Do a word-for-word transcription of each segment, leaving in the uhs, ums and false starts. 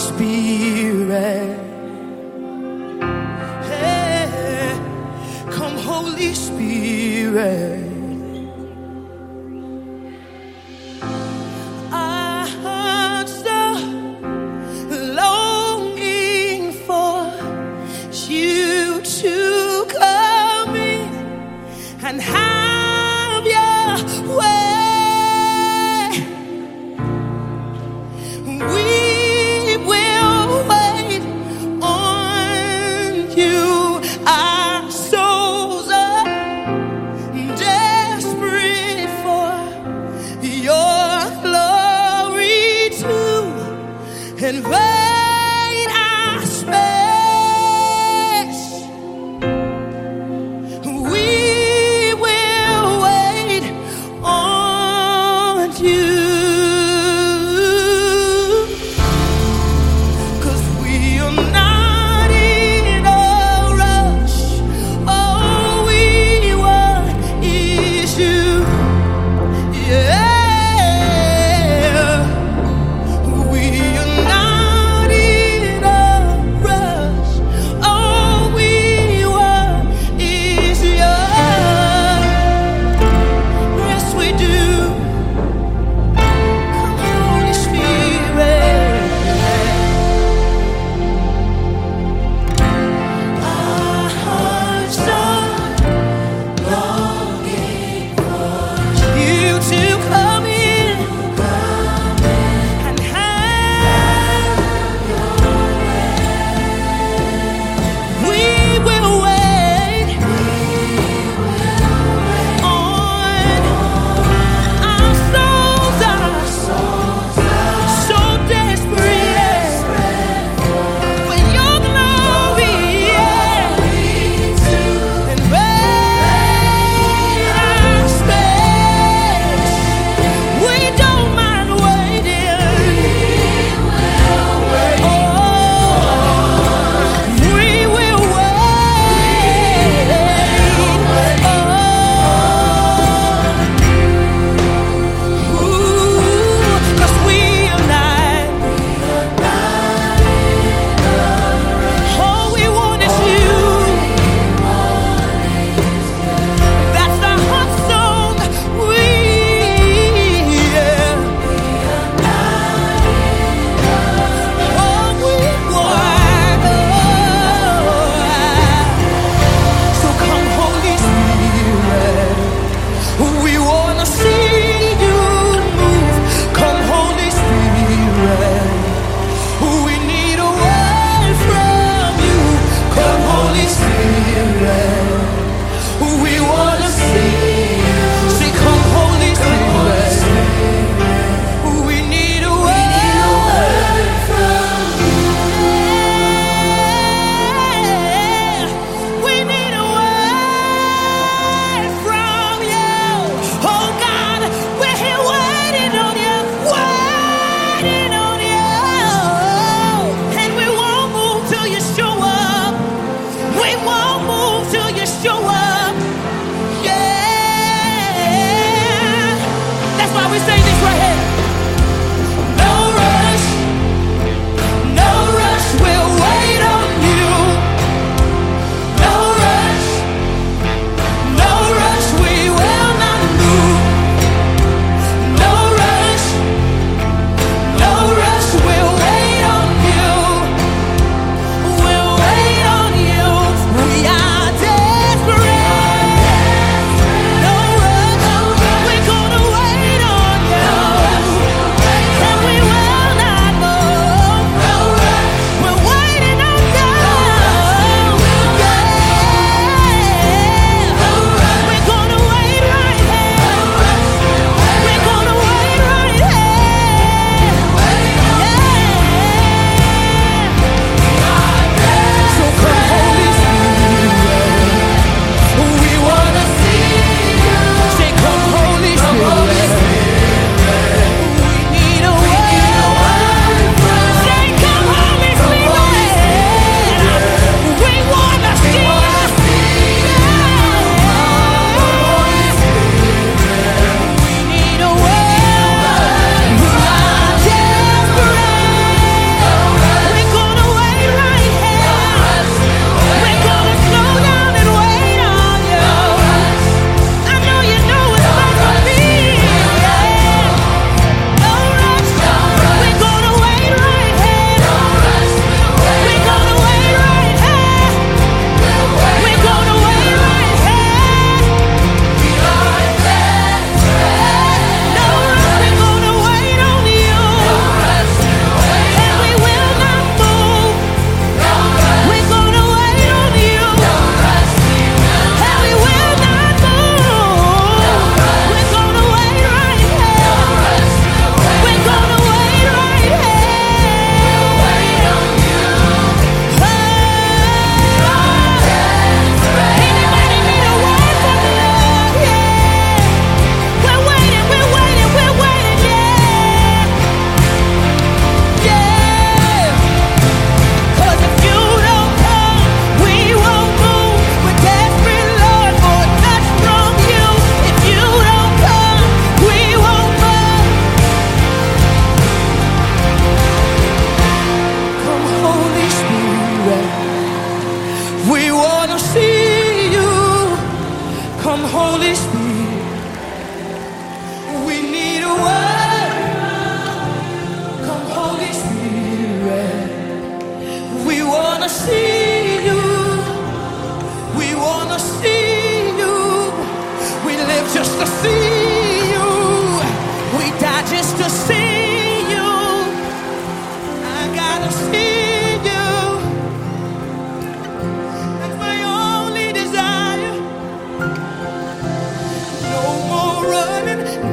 Spirit. Hey, come Holy Spirit. And have your way. We will wait on you. Our souls are desperate for your glory to invade our space. We Yeah, we are not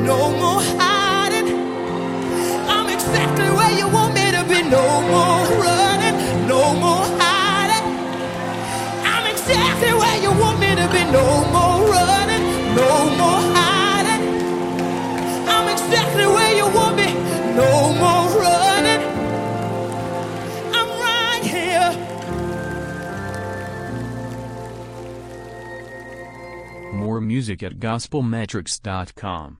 no more hiding. I'm exactly where you want me to be. No more running, no more hiding. I'm exactly where you want me to be. No more running, no more hiding. I'm exactly where you want me. No more running. I'm right here. More music at gospel metrics dot com.